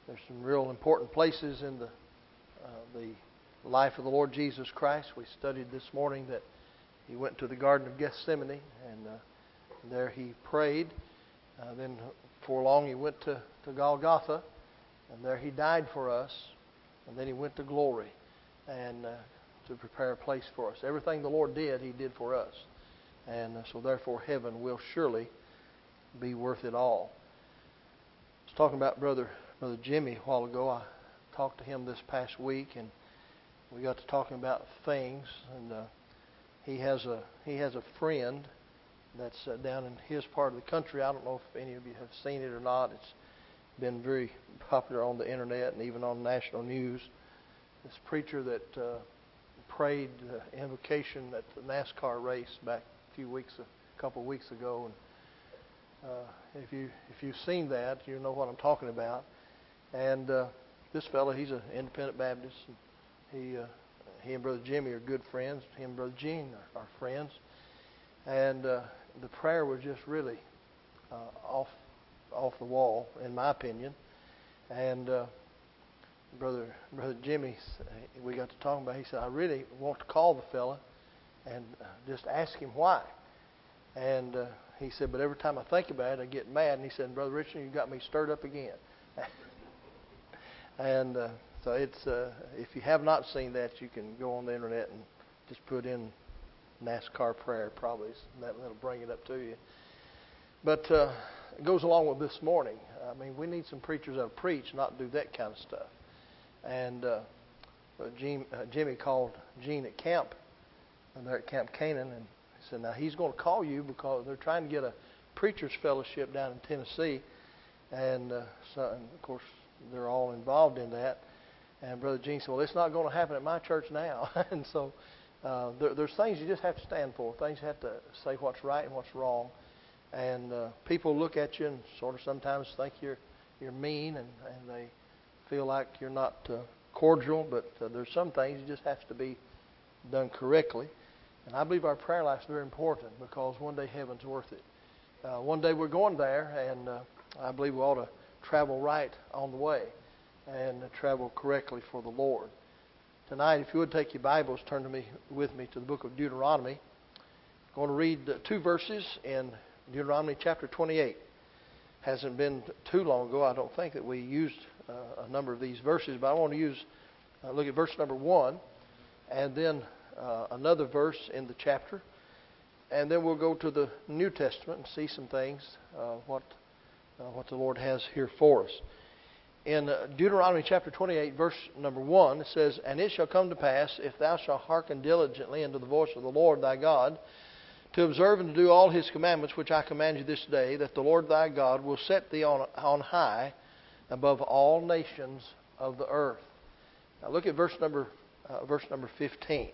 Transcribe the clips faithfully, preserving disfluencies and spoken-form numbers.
There's some real important places in the uh, the life of the Lord Jesus Christ. We studied this morning that He went to the Garden of Gethsemane, and uh, there He prayed. Uh, then before long He went to, to Golgotha, and there He died for us. And then He went to glory and uh, to prepare a place for us. Everything the Lord did, He did for us. And uh, so therefore heaven will surely be worth it all. I was talking about Brother Brother Jimmy a while ago. I talked to him this past week, and we got to talking about things. And uh, he has a he has a friend that's uh, down in his part of the country. I don't know if any of you have seen it or not. It's been very popular on the internet and even on national news. This preacher that uh, prayed the invocation at the NASCAR race back a few weeks, a couple of weeks ago, and uh, if you if you've seen that, you know what I'm talking about. And uh, this fellow, he's an independent Baptist. And he uh, he and Brother Jimmy are good friends. He and Brother Gene are, are friends. And uh, the prayer was just really uh, off off the wall, in my opinion. And uh, brother brother Jimmy, we got to talking about. He said, "I really want to call the fella and just ask him why." And uh, he said, "But every time I think about it, I get mad." And he said, "Brother Richard, you got me stirred up again." And uh, so it's uh, if you have not seen that, you can go on the internet and just put in NASCAR prayer. Probably that, that'll bring it up to you. But uh, it goes along with this morning. I mean, we need some preachers that'll preach, not do that kind of stuff. And uh, Jim, uh, Jimmy called Gene at camp, and they're at Camp Canaan, and he said, "Now he's going to call you because they're trying to get a preachers fellowship down in Tennessee." And, uh, so, and of course, they're all involved in that. And Brother Gene said, "Well, it's not going to happen at my church now." And so uh, there, there's things you just have to stand for. Things you have to say what's right and what's wrong. And uh, people look at you and sort of sometimes think you're you're mean, and, and they feel like you're not uh, cordial. But uh, there's some things you just have to be done correctly. And I believe our prayer life is very important because one day heaven's worth it. Uh, one day we're going there, and uh, I believe we ought to travel right on the way and travel correctly for the Lord. Tonight, if you would take your Bibles, turn to me with me to the book of Deuteronomy. I'm going to read two verses in Deuteronomy chapter twenty-eight. Hasn't been too long ago, I don't think, that we used uh, a number of these verses, but I want to use uh, look at verse number one, and then uh, another verse in the chapter, and then we'll go to the New Testament and see some things, uh, what Uh, what the Lord has here for us. In uh, Deuteronomy chapter twenty-eight, verse number one, it says, "And it shall come to pass, if thou shalt hearken diligently unto the voice of the Lord thy God, to observe and to do all His commandments which I command you this day, that the Lord thy God will set thee on, on high above all nations of the earth." Now look at verse number uh, verse number fifteen.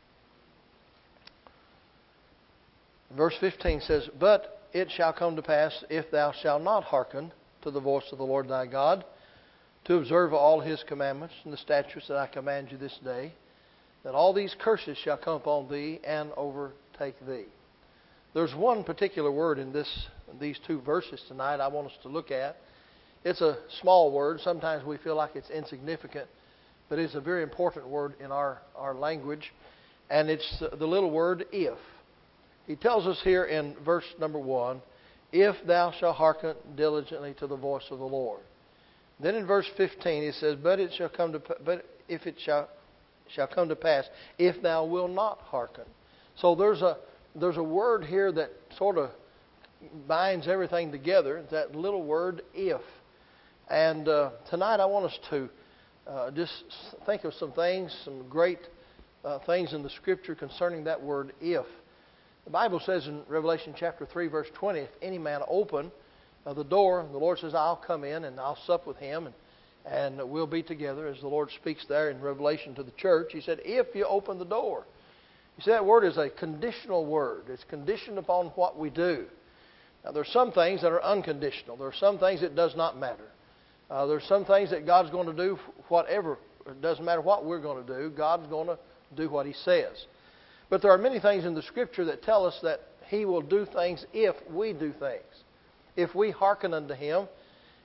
Verse fifteen says, "But it shall come to pass, if thou shalt not hearken to the voice of the Lord thy God, to observe all His commandments and the statutes that I command you this day, that all these curses shall come upon thee and overtake thee." There's one particular word in this these two verses tonight I want us to look at. It's a small word. Sometimes we feel like it's insignificant, but it's a very important word in our, our language, and it's the little word "if." He tells us here in verse number one, "If thou shalt hearken diligently to the voice of the Lord." Then in verse fifteen he says, "But it shall come to but if it shall shall come to pass, if thou wilt not hearken." So there's a there's a word here that sort of binds everything together. That little word "if." And uh, tonight I want us to uh, just think of some things, some great uh, things in the Scripture concerning that word "if." The Bible says in Revelation chapter three, verse twenty, "If any man open uh, the door, the Lord says, I'll come in and I'll sup with him, and, and we'll be together," as the Lord speaks there in Revelation to the church. He said, "If you open the door." You see, that word is a conditional word. It's conditioned upon what we do. Now, there are some things that are unconditional. There are some things that does not matter. Uh, there are some things that God's going to do whatever. It doesn't matter what we're going to do. God's going to do what He says. But there are many things in the Scripture that tell us that He will do things if we do things. If we hearken unto Him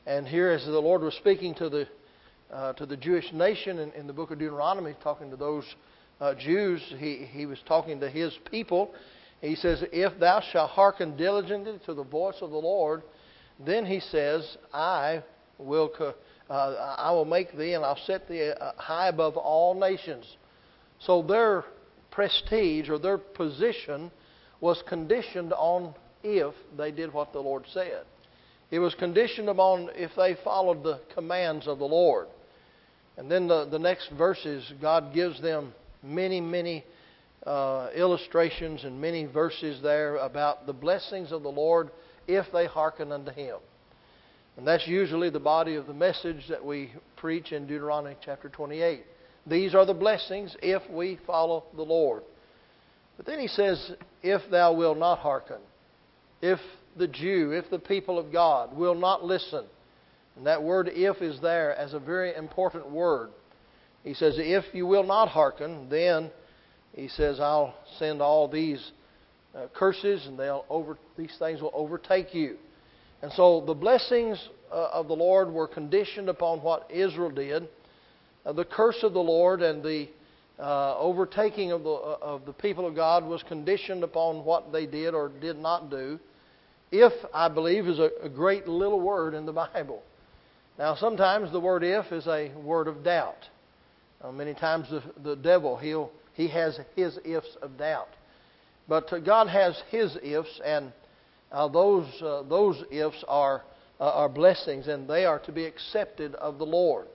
And here, as the Lord was speaking to the uh, to the Jewish nation in, in the book of Deuteronomy, talking to those uh, Jews, he, he was talking to his people. He says, "If thou shalt hearken diligently to the voice of the Lord, then," he says, I will uh, I will make thee, and I'll set thee high above all nations." So their prestige or their position was conditioned on if they did what the Lord said. It was conditioned upon if they followed the commands of the Lord. And then the, the next verses, God gives them many, many uh, illustrations and many verses there about the blessings of the Lord if they hearken unto Him. And that's usually the body of the message that we preach in Deuteronomy chapter twenty-eight. These are the blessings if we follow the Lord. But then he says, if thou wilt not hearken, if the Jew, if the people of God will not listen. And that word if is there as a very important word. He says, if you will not hearken, then, he says, I'll send all these uh, curses and they'll over these things will overtake you. And so the blessings uh, of the Lord were conditioned upon what Israel did. Uh, the curse of the Lord and the uh, overtaking of the uh, of the people of God was conditioned upon what they did or did not do. If, I believe, is a, a great little word in the Bible. Now, sometimes the word if is a word of doubt. Uh, many times the, the devil, he'll, he has his ifs of doubt. But uh, God has His ifs, and uh, those uh, those ifs are, uh, are blessings, and they are to be accepted of the Lord.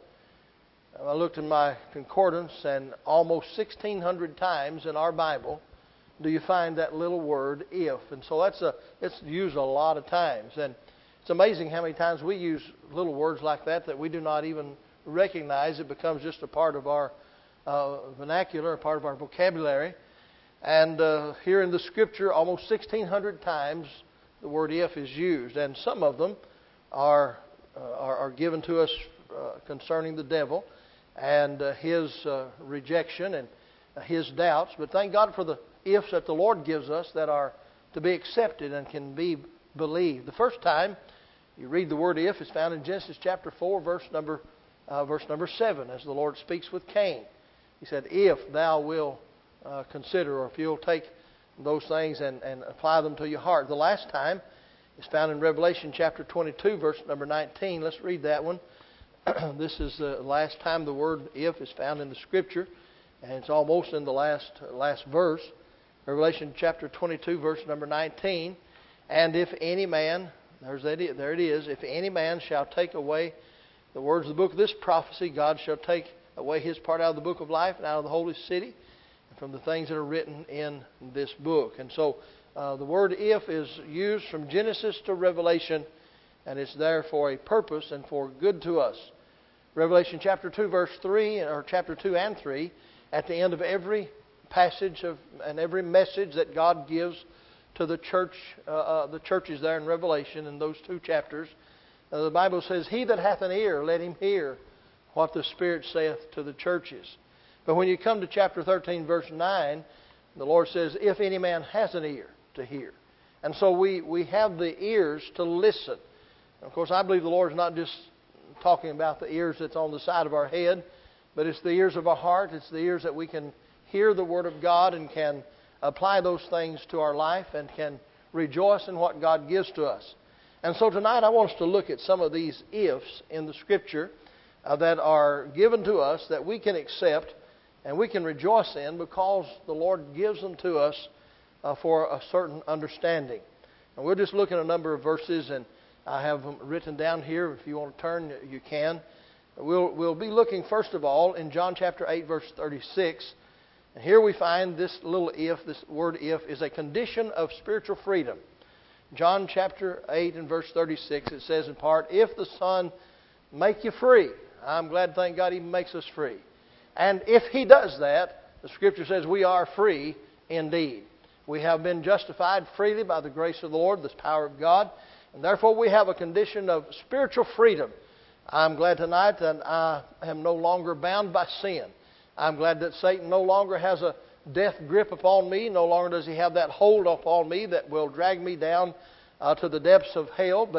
I looked in my concordance, and almost sixteen hundred times in our Bible do you find that little word, if. And so that's a it's used a lot of times. And it's amazing how many times we use little words like that that we do not even recognize. It becomes just a part of our uh, vernacular, a part of our vocabulary. And uh, here in the Scripture, almost sixteen hundred times the word if is used. And some of them are, uh, are, are given to us uh, concerning the devil and uh, his uh, rejection and uh, his doubts. But thank God for the ifs that the Lord gives us that are to be accepted and can be believed. The first time you read the word if is found in Genesis chapter four, verse number uh, verse number seven, as the Lord speaks with Cain. He said, "If thou wilt uh, consider," or if you'll take those things and, and apply them to your heart. The last time is found in Revelation chapter twenty-two, verse number nineteen. Let's read that one. This is the last time the word if is found in the Scripture, and it's almost in the last last verse. Revelation chapter twenty-two, verse number nineteen. "And if any man," there's that, there it is, "if any man shall take away the words of the book of this prophecy, God shall take away his part out of the book of life and out of the holy city, and from the things that are written in this book." And so uh, the word if is used from Genesis to Revelation, and it's there for a purpose and for good to us. Revelation chapter two, verse three, or chapter two and three, at the end of every passage of and every message that God gives to the church, uh, uh, the churches there in Revelation, in those two chapters, uh, the Bible says, "He that hath an ear, let him hear what the Spirit saith to the churches." But when you come to chapter thirteen, verse nine, the Lord says, "If any man has an ear to hear." And so we, we have the ears to listen. And of course, I believe the Lord is not just talking about the ears that's on the side of our head, but it's the ears of our heart. It's the ears that we can hear the Word of God and can apply those things to our life and can rejoice in what God gives to us. And so tonight I want us to look at some of these ifs in the Scripture uh, that are given to us that we can accept and we can rejoice in because the Lord gives them to us uh, for a certain understanding. And we'll just look at a number of verses, and I have them written down here. If you want to turn, you can. We'll, we'll be looking first of all in John chapter eight, verse thirty-six. And here we find this little if, this word if, is a condition of spiritual freedom. John chapter eight and verse thirty-six, it says in part, "If the Son make you free," I'm glad, thank God, He makes us free. And if He does that, the Scripture says we are free indeed. We have been justified freely by the grace of the Lord, this power of God. And therefore we have a condition of spiritual freedom. I'm glad tonight that I am no longer bound by sin. I'm glad that Satan no longer has a death grip upon me. No longer does he have that hold upon me that will drag me down uh, to the depths of hell. But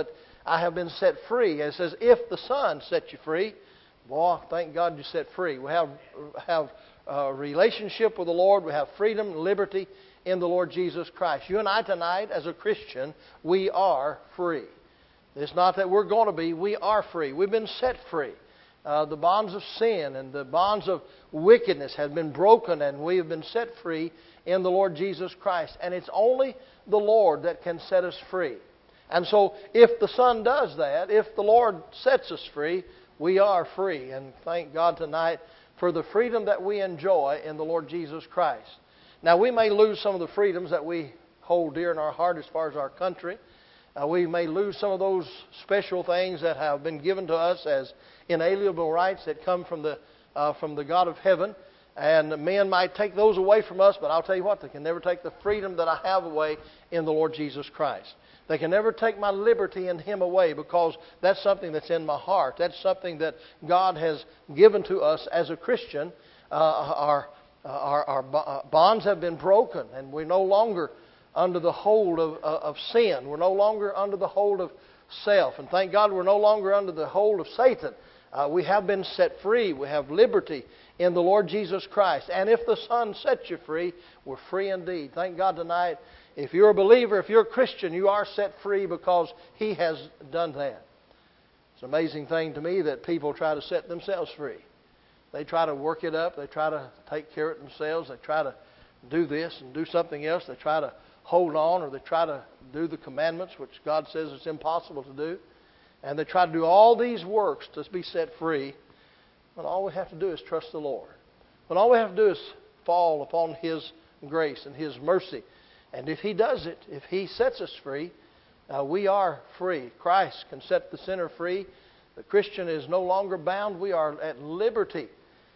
I have been set free. And it says, if the Son sets you free, boy, thank God you're set free. We have, have a relationship with the Lord. We have freedom and liberty in the Lord Jesus Christ. You and I tonight, as a Christian, we are free. It's not that we're going to be. We are free. We've been set free. Uh, the bonds of sin and the bonds of wickedness have been broken, and we have been set free in the Lord Jesus Christ. And it's only the Lord that can set us free. And so if the Son does that, if the Lord sets us free, we are free. And thank God tonight for the freedom that we enjoy in the Lord Jesus Christ. Now, we may lose some of the freedoms that we hold dear in our heart as far as our country. Uh, we may lose some of those special things that have been given to us as inalienable rights that come from the uh, from the God of heaven. And men might take those away from us, but I'll tell you what, they can never take the freedom that I have away in the Lord Jesus Christ. They can never take my liberty in Him away, because that's something that's in my heart. That's something that God has given to us as a Christian. Uh, our, our, our bonds have been broken, and we're no longer under the hold of, of sin. We're no longer under the hold of self. And thank God we're no longer under the hold of Satan. Uh, we have been set free. We have liberty in the Lord Jesus Christ. And if the Son sets you free, we're free indeed. Thank God tonight, if you're a believer, if you're a Christian, you are set free because He has done that. It's an amazing thing to me that people try to set themselves free. They try to work it up. They try to take care of it themselves. They try to do this and do something else. They try to hold on, or they try to do the commandments, which God says it's impossible to do. And they try to do all these works to be set free. But all we have to do is trust the Lord. But all we have to do is fall upon His grace and His mercy. And if He does it, if He sets us free, uh, we are free. Christ can set the sinner free. The Christian is no longer bound. We are at liberty.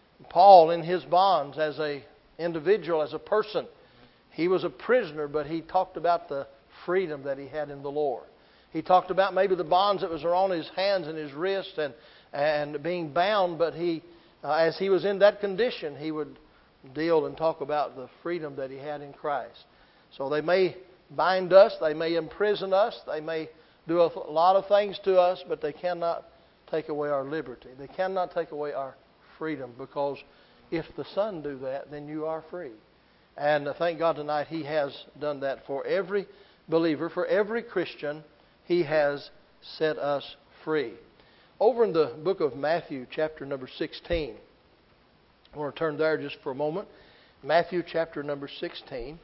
Paul, in his bonds as an individual, as a person, he was a prisoner, but he talked about the freedom that he had in the Lord. He talked about maybe the bonds that was on his hands and his wrists and, and being bound, but he, uh, as he was in that condition, he would deal and talk about the freedom that he had in Christ. So they may bind us, they may imprison us, they may do a lot of things to us, but they cannot take away our liberty. They cannot take away our freedom, because if the Son do that, then you are free. And thank God tonight He has done that for every believer, for every Christian. He has set us free. Over in the book of Matthew, chapter number sixteen, I want to turn there just for a moment. Matthew chapter number sixteen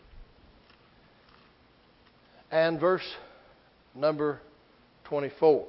and verse number twenty-four.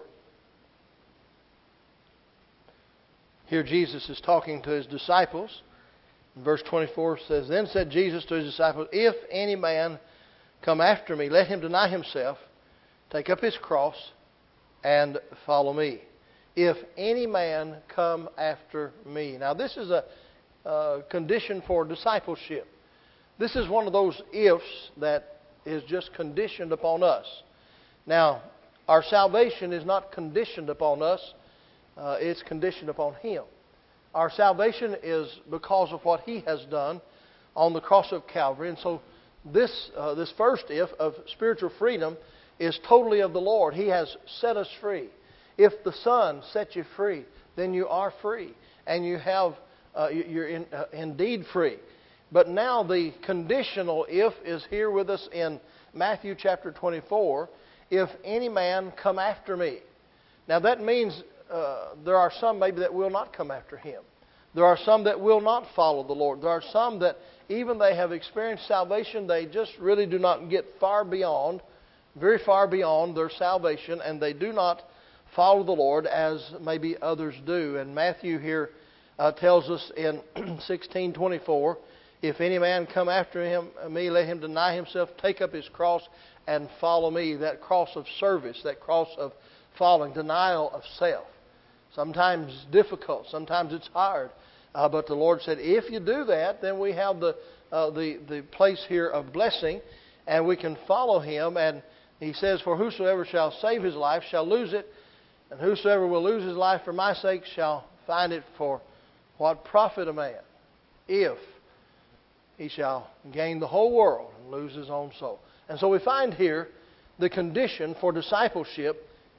Here Jesus is talking to His disciples. Verse twenty-four says, Then said Jesus to His disciples, If any man come after me, let him deny himself, take up his cross, and follow me. If any man come after me. Now this is a, a condition for discipleship. This is one of those ifs that is just conditioned upon us. Now, our salvation is not conditioned upon us. Uh, it's conditioned upon Him. Our salvation is because of what He has done on the cross of Calvary. And so this, uh, this first if of spiritual freedom is totally of the Lord. He has set us free. If the Son sets you free, then you are free. And you have, uh, you're in, uh, indeed free. But now the conditional if is here with us in Matthew chapter twenty-four. If any man come after me. Now that means uh, there are some maybe that will not come after Him. There are some that will not follow the Lord. There are some that even they have experienced salvation, they just really do not get far beyond, very far beyond their salvation, and they do not follow the Lord as maybe others do. And Matthew here uh, tells us in sixteen twenty-four, if any man come after him, me, let him deny himself, take up his cross, and follow me. That cross of service, that cross of following, denial of self. Sometimes difficult, sometimes it's hard. Uh, but the Lord said, if you do that, then we have the, uh, the, the place here of blessing, and we can follow Him. And He says, for whosoever shall save his life shall lose it, and whosoever will lose his life for my sake shall find it. For what profit a man if he shall gain the whole world and lose his own soul? And so we find here the condition for discipleship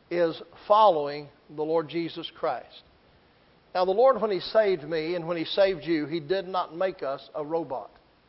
is following the Lord Jesus Christ. Now, the Lord, when He saved me and when He saved you, He did not make us a robot.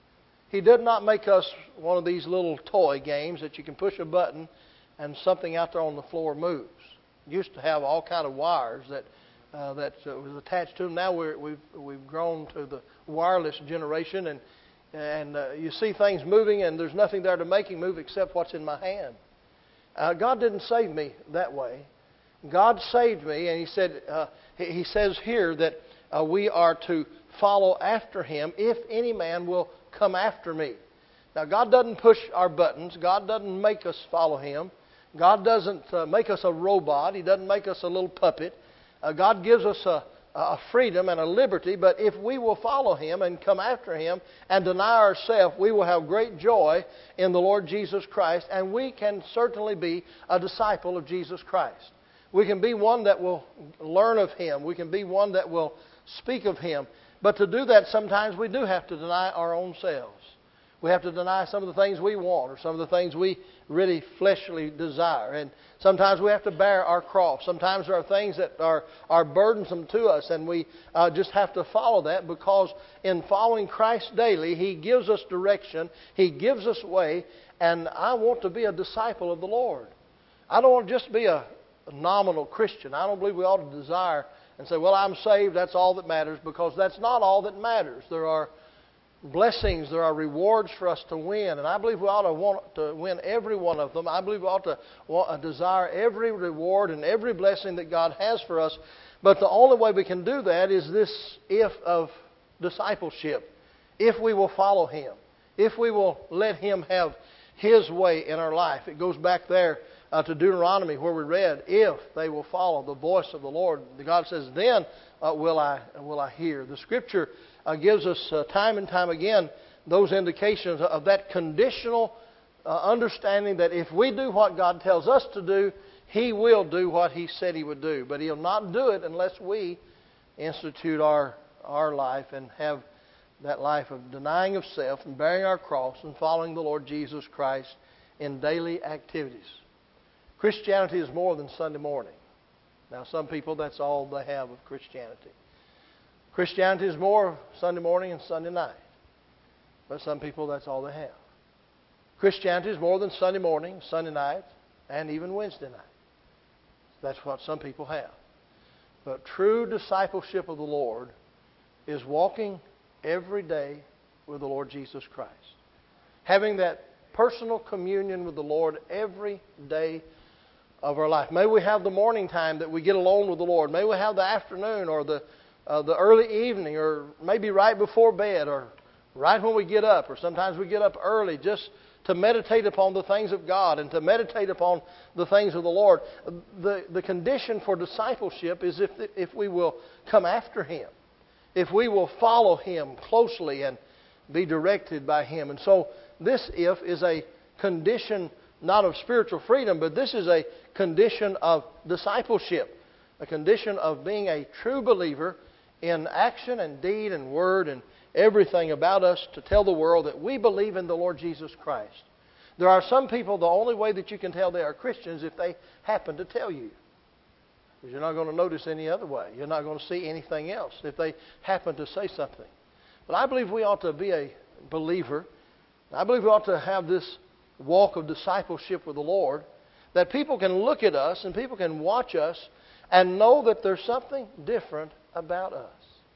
He did not make us one of these little toy games that you can push a button and something out there on the floor moves. It used to have all kind of wires that uh, that uh, was attached to them. Now we're, we've we've grown to the wireless generation, and and uh, you see things moving, and there's nothing there to make Him move except what's in my hand. Uh, God didn't save me that way. God saved me, and He said uh, He, he says here that uh, we are to follow after Him if any man will come after me. Now, God doesn't push our buttons. God doesn't make us follow Him. God doesn't uh, make us a robot. He doesn't make us a little puppet. Uh, God gives us a, a freedom and a liberty, but if we will follow Him and come after Him and deny ourselves, we will have great joy in the Lord Jesus Christ, and we can certainly be a disciple of Jesus Christ. We can be one that will learn of Him. We can be one that will speak of Him. But to do that, sometimes we do have to deny our own selves. We have to deny some of the things we want or some of the things we really fleshly desire. And sometimes we have to bear our cross. Sometimes there are things that are, are burdensome to us, and we uh, just have to follow that, because in following Christ daily, He gives us direction. He gives us way. And I want to be a disciple of the Lord. I don't want to just be a, a nominal Christian. I don't believe we ought to desire and say, well, I'm saved, that's all that matters, because that's not all that matters. There are blessings, there are rewards for us to win, and I believe we ought to want to win every one of them. I believe we ought to want, uh, desire every reward and every blessing that God has for us. But the only way we can do that is this if of discipleship. If we will follow Him. If we will let Him have His way in our life. It goes back there uh, to Deuteronomy where we read, if they will follow the voice of the Lord. God says, then uh, will I will I hear. The Scripture uh, gives us uh, time and time again those indications of that conditional uh, understanding that if we do what God tells us to do, He will do what He said He would do. But He'll not do it unless we institute our, our life and have that life of denying of self and bearing our cross and following the Lord Jesus Christ in daily activities. Christianity is more than Sunday morning. Now, some people, that's all they have of Christianity. Christianity is more Sunday morning and Sunday night. But some people, that's all they have. Christianity is more than Sunday morning, Sunday night, and even Wednesday night. That's what some people have. But true discipleship of the Lord is walking every day with the Lord Jesus Christ. Having that personal communion with the Lord every day of our life. May we have the morning time that we get alone with the Lord. May we have the afternoon or the uh, the early evening, or maybe right before bed, or right when we get up, or sometimes we get up early just to meditate upon the things of God and to meditate upon the things of the Lord. The, the condition for discipleship is if, if we will come after Him. If we will follow Him closely and be directed by Him. And so this if is a condition not of spiritual freedom, but this is a condition of discipleship. A condition of being a true believer in action and deed and word and everything about us to tell the world that we believe in the Lord Jesus Christ. There are some people, the only way that you can tell they are Christians if they happen to tell you. Because you're not going to notice any other way. You're not going to see anything else if they happen to say something. But I believe we ought to be a believer. I believe we ought to have this walk of discipleship with the Lord, that people can look at us and people can watch us and know that there's something different about us.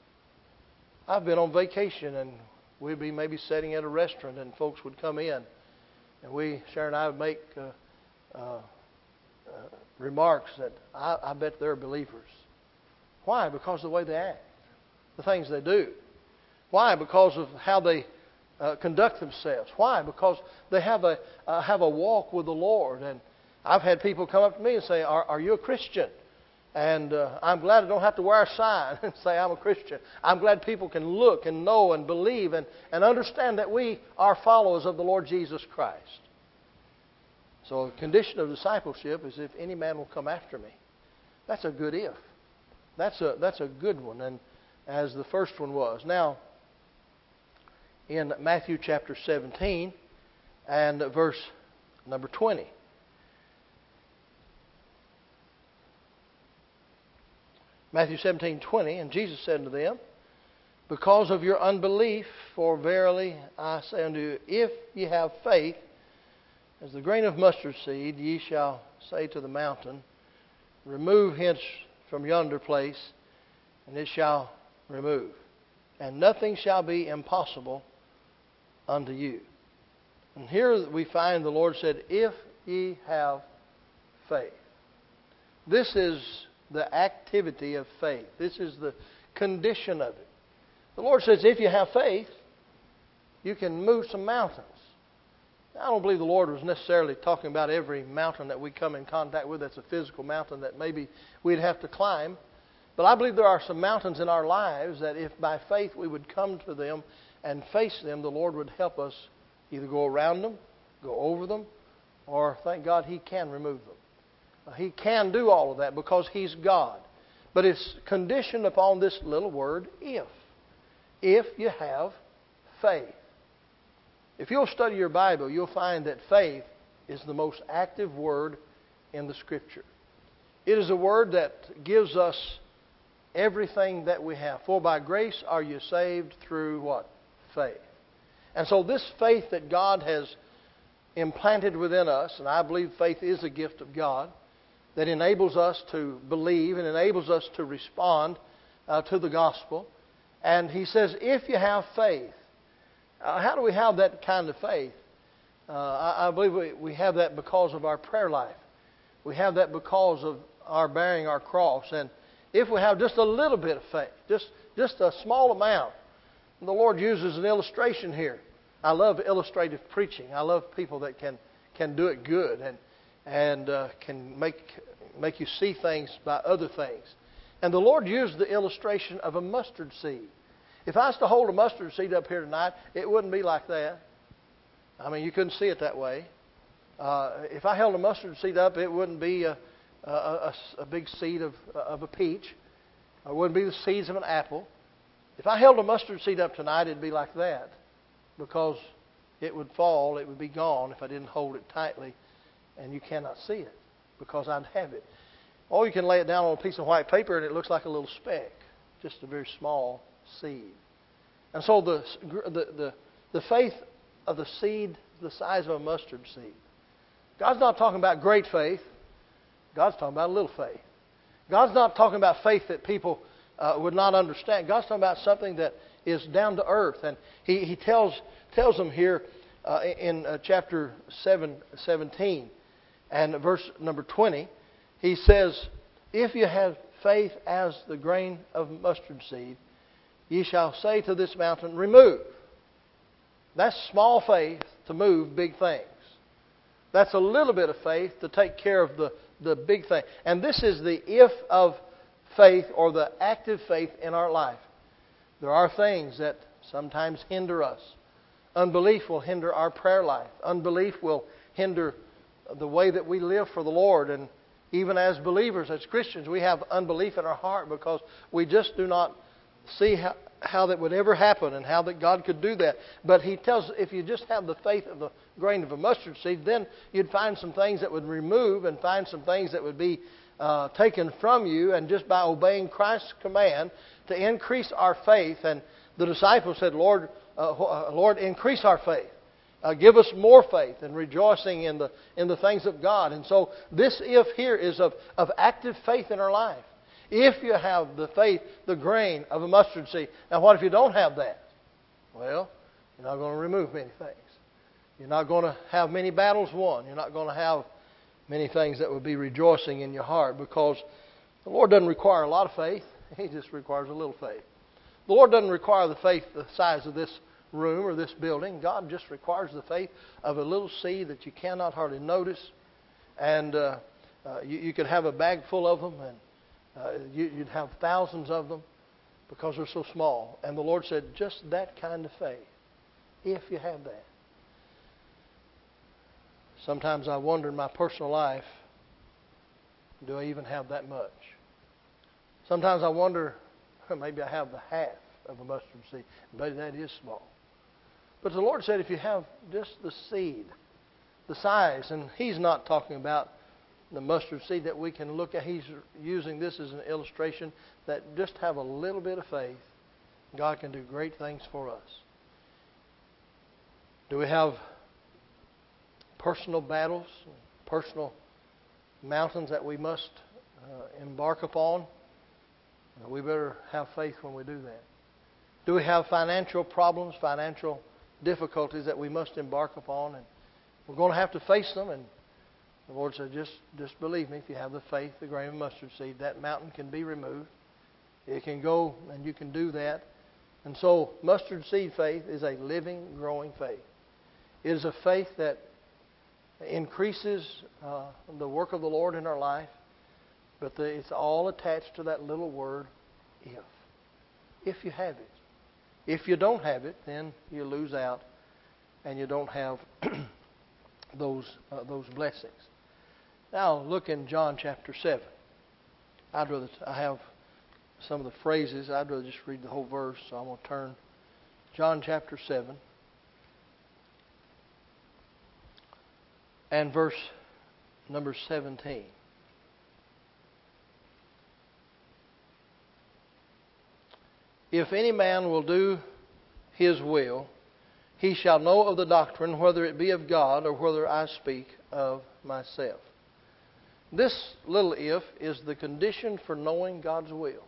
I've been on vacation, and we'd be maybe sitting at a restaurant, and folks would come in, and we, Sharon and I, would make uh, uh, uh, remarks that I, I bet they're believers. Why? Because of the way they act, the things they do. Why? Because of how they uh, conduct themselves. Why? Because they have a uh, have a walk with the Lord. And I've had people come up to me and say, "Are, are you a Christian?" And uh, I'm glad I don't have to wear a sign and say I'm a Christian. I'm glad people can look and know and believe and, and understand that we are followers of the Lord Jesus Christ. So the condition of discipleship is if any man will come after me. That's a good if. That's a, that's a good one, and as the first one was. Now, in Matthew chapter seventeen and verse number twenty. Matthew seventeen twenty, and Jesus said unto them, because of your unbelief, for verily I say unto you, if ye have faith as the grain of mustard seed, ye shall say to the mountain, remove hence from yonder place, and it shall remove. And nothing shall be impossible unto you. And here we find the Lord said, if ye have faith. This is the activity of faith. This is the condition of it. The Lord says, if you have faith, you can move some mountains. I don't believe the Lord was necessarily talking about every mountain that we come in contact with that's a physical mountain that maybe we'd have to climb. But I believe there are some mountains in our lives that if by faith we would come to them and face them, the Lord would help us either go around them, go over them, or thank God He can remove them. He can do all of that because He's God. But it's conditioned upon this little word, if. If you have faith. If you'll study your Bible, you'll find that faith is the most active word in the Scripture. It is a word that gives us everything that we have. For by grace are you saved through what? Faith. And so this faith that God has implanted within us, and I believe faith is a gift of God, that enables us to believe and enables us to respond uh, to the gospel. And He says, if you have faith. Uh, how do we have that kind of faith? Uh, I, I believe we, we have that because of our prayer life. We have that because of our bearing our cross. And if we have just a little bit of faith, just, just a small amount, the Lord uses an illustration here. I love illustrative preaching. I love people that can, can do it good and, and uh, can make, make you see things by other things. And the Lord used the illustration of a mustard seed. If I was to hold a mustard seed up here tonight, it wouldn't be like that. I mean, you couldn't see it that way. Uh, if I held a mustard seed up, it wouldn't be a, a, a, a big seed of, of a peach. It wouldn't be the seeds of an apple. If I held a mustard seed up tonight, it'd be like that because it would fall, it would be gone if I didn't hold it tightly, and you cannot see it because I'd have it. Or you can lay it down on a piece of white paper and it looks like a little speck, just a very small seed. And so the, the, the, the faith of the seed the size of a mustard seed. God's not talking about great faith. God's talking about a little faith. God's not talking about faith that people uh, would not understand. God's talking about something that is down to earth. And He, he tells, tells them here uh, in uh, chapter seven, seventeen and verse number twenty, He says, if you have faith as the grain of mustard seed, ye shall say to this mountain, remove. That's small faith to move big things. That's a little bit of faith to take care of the, the big thing. And this is the if of faith or the active faith in our life. There are things that sometimes hinder us. Unbelief will hinder our prayer life. Unbelief will hinder the way that we live for the Lord. And even as believers, as Christians, we have unbelief in our heart because we just do not see how, how that would ever happen and how that God could do that. But He tells us if you just have the faith of the grain of a mustard seed, then you'd find some things that would remove and find some things that would be uh, taken from you. And just by obeying Christ's command to increase our faith. And the disciples said, Lord, uh, Lord, increase our faith. Uh, give us more faith and rejoicing in the in the things of God. And so this if here is of, of active faith in our life. If you have the faith, the grain of a mustard seed. Now what if you don't have that? Well, you're not going to remove many things. You're not going to have many battles won. You're not going to have many things that would be rejoicing in your heart because the Lord doesn't require a lot of faith. He just requires a little faith. The Lord doesn't require the faith the size of this room or this building. God just requires the faith of a little seed that you cannot hardly notice. And uh, uh, you, you could have a bag full of them and uh, you, you'd have thousands of them because they're so small. And the Lord said, just that kind of faith, if you have that. Sometimes I wonder in my personal life, do I even have that much? Sometimes I wonder, maybe I have the half of a mustard seed. Maybe that is small. But the Lord said if you have just the seed, the size, and He's not talking about the mustard seed that we can look at. He's using this as an illustration that just have a little bit of faith, God can do great things for us. Do we have personal battles, personal mountains that we must uh, embark upon? We better have faith when we do that. Do we have financial problems, financial difficulties that we must embark upon? And we're going to have to face them. And the Lord said, just, just believe me, if you have the faith, the grain of mustard seed, that mountain can be removed. It can go, and you can do that. And so mustard seed faith is a living, growing faith. It is a faith that increases uh, the work of the Lord in our life. But the, it's all attached to that little word, if. If you have it. If you don't have it, then you lose out and you don't have those uh, those blessings. Now look in John chapter seven. I'd rather I have some of the phrases. I'd rather just read the whole verse, so I'm going to turn John chapter seven and verse number seventeen. If any man will do his will, he shall know of the doctrine, whether it be of God or whether I speak of myself. This little if is the condition for knowing God's will.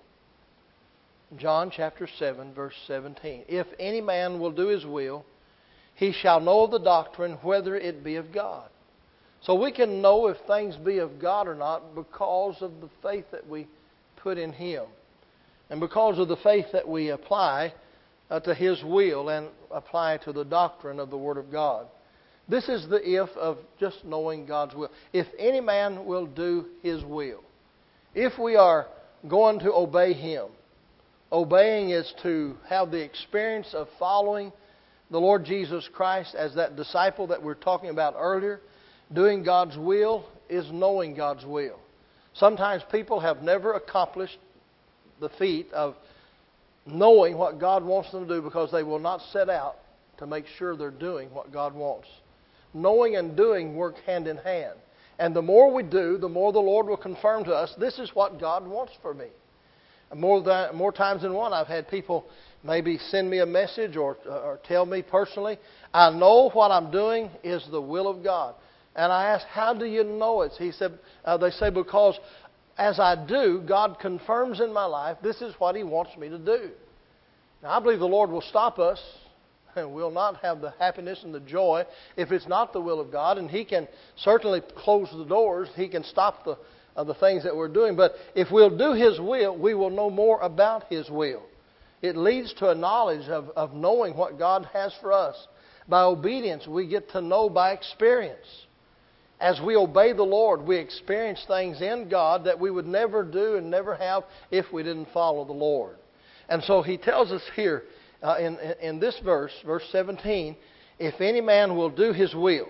John chapter seven, verse seventeen. If any man will do his will, he shall know of the doctrine, whether it be of God. So we can know if things be of God or not because of the faith that we put in Him. And because of the faith that we apply uh, to His will and apply to the doctrine of the Word of God. This is the if of just knowing God's will. If any man will do His will. If we are going to obey Him. Obeying is to have the experience of following the Lord Jesus Christ as that disciple that we were talking about earlier. Doing God's will is knowing God's will. Sometimes people have never accomplished the feat of knowing what God wants them to do because they will not set out to make sure they're doing what God wants. Knowing and doing work hand in hand. And the more we do, the more the Lord will confirm to us, this is what God wants for me. And more, than, more times than one, I've had people maybe send me a message or, or tell me personally, I know what I'm doing is the will of God. And I asked, how do you know it? He said, uh, they say, because as I do, God confirms in my life, this is what He wants me to do. Now, I believe the Lord will stop us and we'll not have the happiness and the joy if it's not the will of God. And He can certainly close the doors. He can stop the, uh, the things that we're doing. But if we'll do His will, we will know more about His will. It leads to a knowledge of, of knowing what God has for us. By obedience, we get to know by experience. As we obey the Lord, we experience things in God that we would never do and never have if we didn't follow the Lord. And so He tells us here uh, in, in this verse, verse seventeen, if any man will do his will,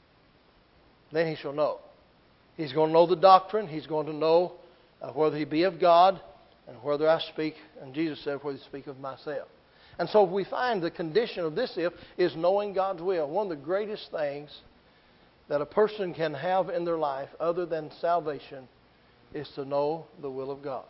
then he shall know. He's going to know the doctrine. He's going to know uh, whether he be of God and whether I speak, and Jesus said, whether I speak of myself. And so we find the condition of this if is knowing God's will. One of the greatest things that a person can have in their life other than salvation is to know the will of God.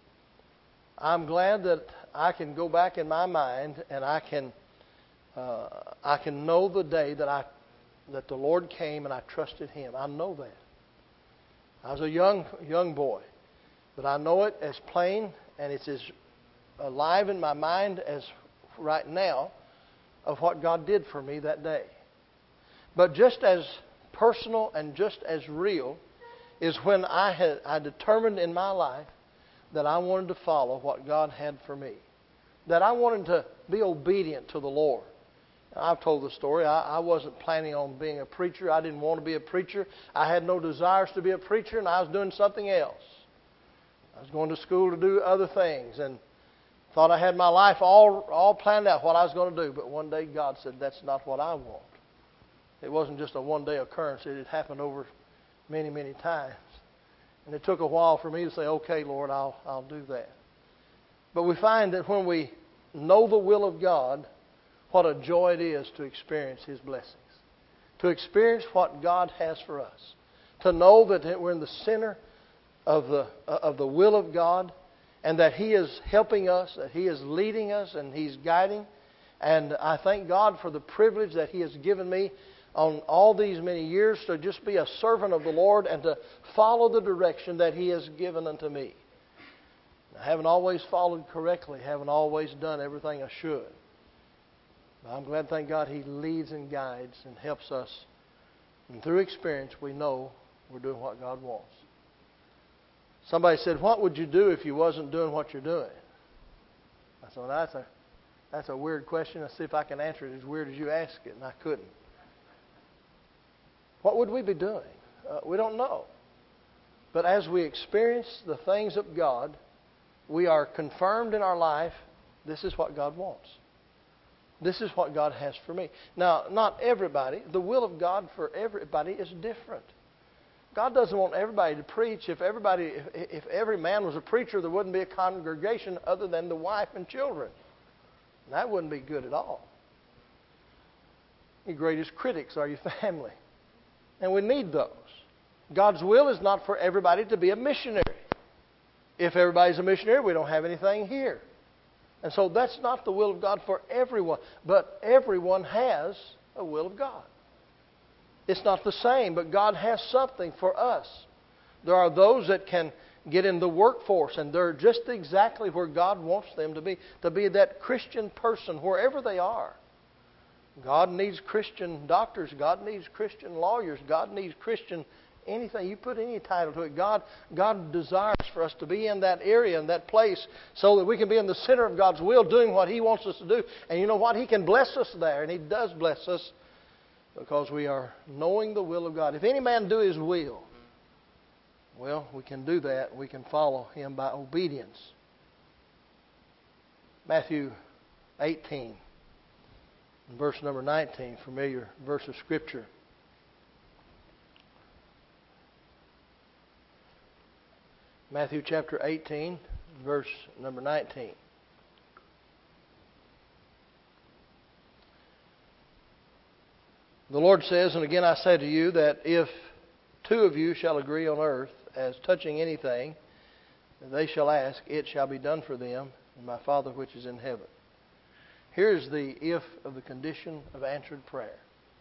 I'm glad that I can go back in my mind and I can uh, I can know the day that I that the Lord came and I trusted Him. I know that. I was a young young boy, but I know it as plain and it's as alive in my mind as right now of what God did for me that day. But just as personal and just as real is when I had I determined in my life that I wanted to follow what God had for me. That I wanted to be obedient to the Lord. I've told the story. I, I wasn't planning on being a preacher. I didn't want to be a preacher. I had no desires to be a preacher, and I was doing something else. I was going to school to do other things and thought I had my life all, all planned out what I was going to do. But one day God said, that's not what I want. It wasn't just a one-day occurrence. It had happened over many, many times. And it took a while for me to say, okay, Lord, I'll, I'll do that. But we find that when we know the will of God, what a joy it is to experience His blessings. To experience what God has for us. To know that we're in the center of the, of the will of God, and that He is helping us, that He is leading us, and He's guiding. And I thank God for the privilege that He has given me on all these many years to just be a servant of the Lord and to follow the direction that He has given unto me. I haven't always followed correctly, haven't always done everything I should. But I'm glad, thank God, He leads and guides and helps us. And through experience, we know we're doing what God wants. Somebody said, "What would you do if you wasn't doing what you're doing?" I said, well, that's a, that's a weird question. Let's see if I can answer it as weird as you ask it. And I couldn't. What would we be doing? Uh, we don't know. But as we experience the things of God, we are confirmed in our life, this is what God wants. This is what God has for me. Now, not everybody. The will of God for everybody is different. God doesn't want everybody to preach. If everybody, if, if every man was a preacher, there wouldn't be a congregation other than the wife and children. That wouldn't be good at all. Your greatest critics are your family. And we need those. God's will is not for everybody to be a missionary. If everybody's a missionary, we don't have anything here. And so that's not the will of God for everyone. But everyone has a will of God. It's not the same, but God has something for us. There are those that can get in the workforce, and they're just exactly where God wants them to be, to be that Christian person wherever they are. God needs Christian doctors. God needs Christian lawyers. God needs Christian anything. You put any title to it. God, God desires for us to be in that area, in that place, so that we can be in the center of God's will, doing what He wants us to do. And you know what? He can bless us there, and He does bless us because we are knowing the will of God. If any man do his will, well, we can do that. We can follow Him by obedience. Matthew eighteen. Verse number nineteen, familiar verse of Scripture. Matthew chapter eighteen, verse number nineteen. The Lord says, "And again I say to you that if two of you shall agree on earth as touching anything, they shall ask, it shall be done for them in my Father which is in heaven." Here's the if of the condition of answered prayer.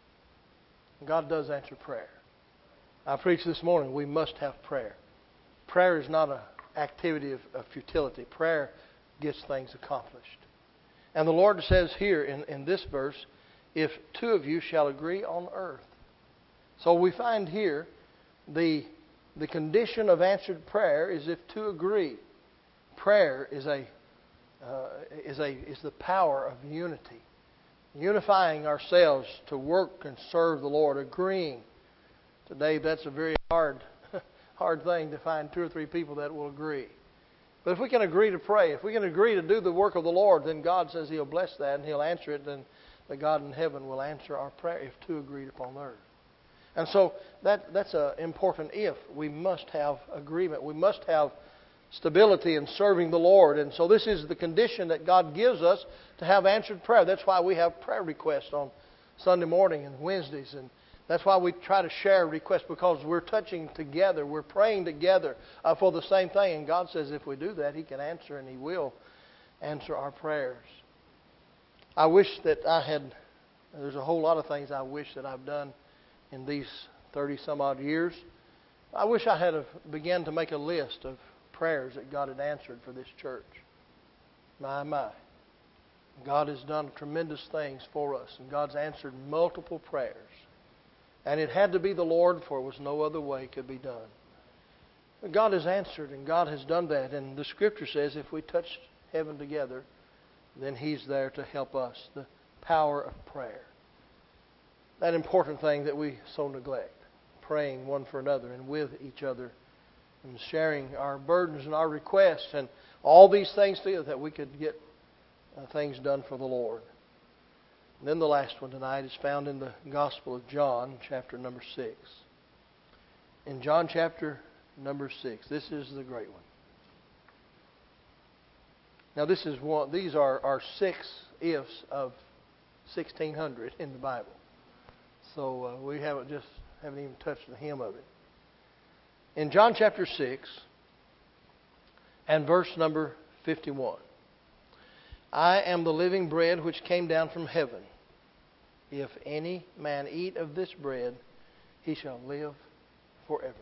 God does answer prayer. I preached this morning, we must have prayer. Prayer is not an activity of, of futility. Prayer gets things accomplished. And the Lord says here in, in this verse, if two of you shall agree on earth. So we find here the, the condition of answered prayer is if two agree. Prayer is a Uh, is a is the power of unity, unifying ourselves to work and serve the Lord, agreeing. Today, that's a very hard hard thing to find two or three people that will agree. But if we can agree to pray, if we can agree to do the work of the Lord, then God says He'll bless that and He'll answer it. Then the God in heaven will answer our prayer if two agreed upon earth. And so that that's an important if. We must have agreement. We must have stability in serving the Lord. And so this is the condition that God gives us to have answered prayer. That's why we have prayer requests on Sunday morning and Wednesdays. And that's why we try to share requests, because we're touching together. We're praying together uh, for the same thing. And God says if we do that, He can answer, and He will answer our prayers. I wish that I had, there's a whole lot of things I wish that I've done in these thirty some odd years. I wish I had begun to make a list of prayers that God had answered for this church. My, my. God has done tremendous things for us, and God's answered multiple prayers. And it had to be the Lord, for it was no other way it could be done. But God has answered, and God has done that. And the Scripture says if we touch heaven together, then He's there to help us. The power of prayer. That important thing that we so neglect. Praying one for another and with each other, and sharing our burdens and our requests and all these things together, that we could get uh, things done for the Lord. And then the last one tonight is found in the Gospel of John, chapter number six. In John chapter number six, this is the great one. Now this is one. These are, are six ifs of sixteen hundred in the Bible. So uh, we haven't just haven't even touched the hem of it. In John chapter six and verse number fifty-one. I am the living bread which came down from heaven. If any man eat of this bread, he shall live forever.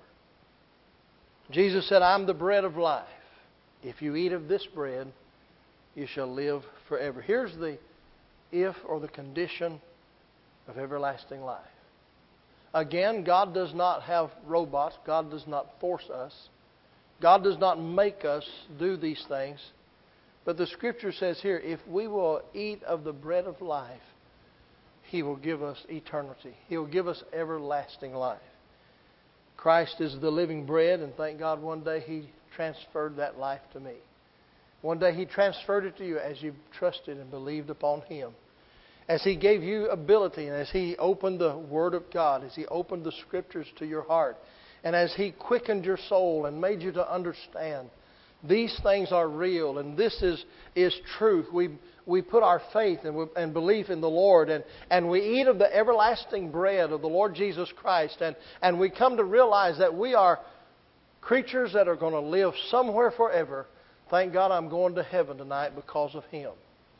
Jesus said, I am the bread of life. If you eat of this bread, you shall live forever. Here's the if or the condition of everlasting life. Again, God does not have robots. God does not force us. God does not make us do these things. But the Scripture says here, if we will eat of the bread of life, He will give us eternity. He will give us everlasting life. Christ is the living bread, and thank God one day He transferred that life to me. One day He transferred it to you as you trusted and believed upon Him. As He gave you ability, and as He opened the Word of God, as He opened the Scriptures to your heart, and as He quickened your soul and made you to understand these things are real and this is, is truth. We, we put our faith and, we, and belief in the Lord, and, and we eat of the everlasting bread of the Lord Jesus Christ, and, and we come to realize that we are creatures that are going to live somewhere forever. Thank God I'm going to heaven tonight because of Him.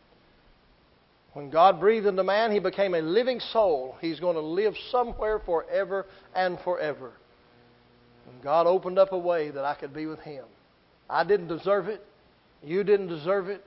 When God breathed into man, he became a living soul. He's going to live somewhere forever and forever. And God opened up a way that I could be with Him. I didn't deserve it. You didn't deserve it.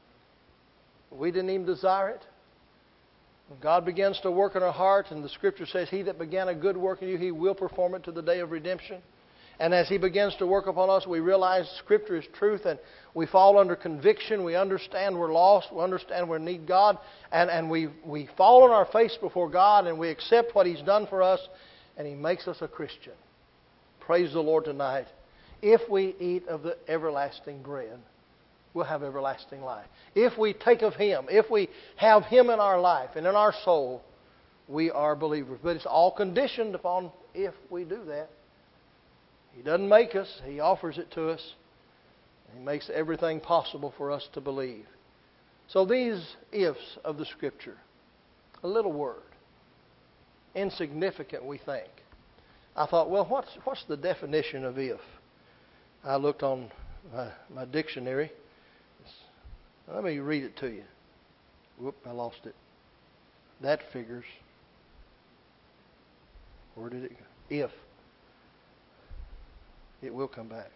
We didn't even desire it. When God begins to work in our heart, and the Scripture says, He that began a good work in you, He will perform it to the day of redemption. And as He begins to work upon us, we realize Scripture is truth, and we fall under conviction. We understand we're lost. We understand we need God. And, and we, we fall on our face before God, and we accept what He's done for us, and He makes us a Christian. Praise the Lord tonight. If we eat of the everlasting bread, we'll have everlasting life. If we take of Him, if we have Him in our life and in our soul, we are believers. But it's all conditioned upon if we do that. He doesn't make us. He offers it to us. He makes everything possible for us to believe. So these ifs of the Scripture, a little word, insignificant we think. I thought, well, what's what's the definition of if? I looked on my, my dictionary. Let me read it to you. Whoop, I lost it. That figures. Where did it go? If. It will come back.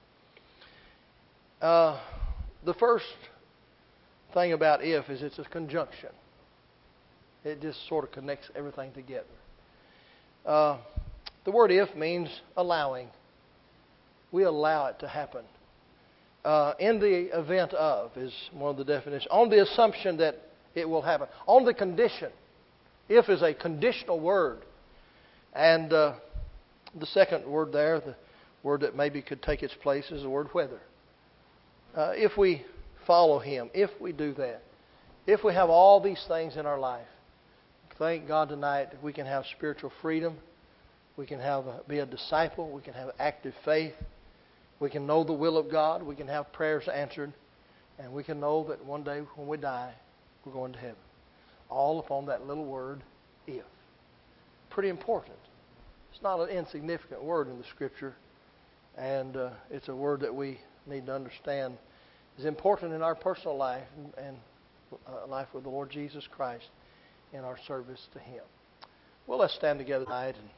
Uh, the first thing about if is it's a conjunction. It just sort of connects everything together. Uh, the word if means allowing. We allow it to happen. Uh, in the event of is one of the definitions. On the assumption that it will happen. On the condition. If is a conditional word. And uh, the second word there, the word that maybe could take its place, is the word whether. Uh, if we follow Him, if we do that, if we have all these things in our life, thank God tonight we can have spiritual freedom. We can have a, be a disciple. We can have active faith. We can know the will of God. We can have prayers answered. And we can know that one day when we die, we're going to heaven. All upon that little word, if. Pretty important. It's not an insignificant word in the Scripture. And uh, it's a word that we need to understand is important in our personal life and, and uh, life with the Lord Jesus Christ in our service to Him. Well, let's stand together tonight and